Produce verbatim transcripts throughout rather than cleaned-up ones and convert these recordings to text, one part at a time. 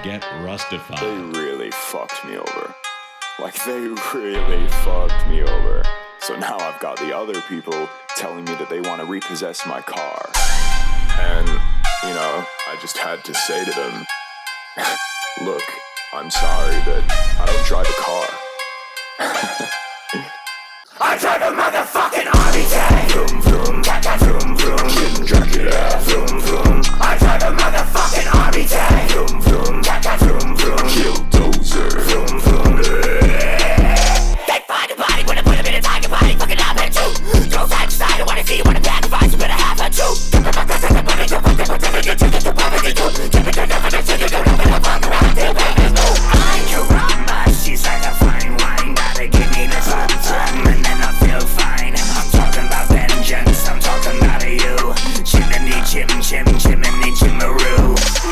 get rustified. They really fucked me over. Like, they really fucked me over. So now I've got the other people telling me that they want to repossess my car. And, you know, I just had to say to them, look, I'm sorry, but I don't drive a car. I drive a motherfucking R B J! Vroom vroom, gaga vroom vroom, Jim Dracula, vroom vroom. I drive a motherfucking R B J! Vroom vroom, gaga vroom vroom, Killdozer, vroom vroom. They find a body when I put him in a tiger body, fucking up at two. Go side to side, I wanna see you wanna sacrifice, you better have her too. I caramba, she's like a fine wine, gotta give me the sun time, and then I feel fine. I'm talking about vengeance, I'm talking about you. Chimney, chim, chim, chimney, chimaroo.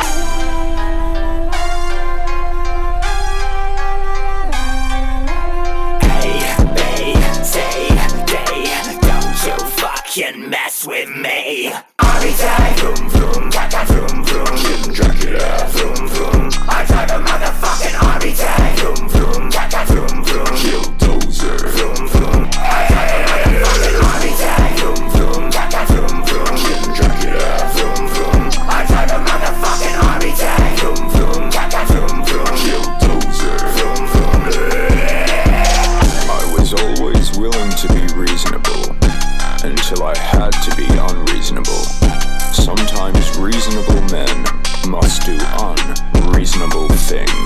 Fucking mess with me. R B J, vroom vroom, gaga vroom vroom, Jim Dracula, vroom vroom. I drive a motherfucking R B J, vroom vroom, gaga vroom vroom, Killdozer, vroom vroom. I drive a motherfucking R B J, vroom vroom, gaga vroom vroom, Jim Dracula, vroom vroom. I drive a motherfucking R B J, vroom vroom, gaga vroom vroom, Killdozer, vroom vroom. I was always willing to be reasonable, until I had to be unreasonable. Sometimes reasonable men must do unreasonable things.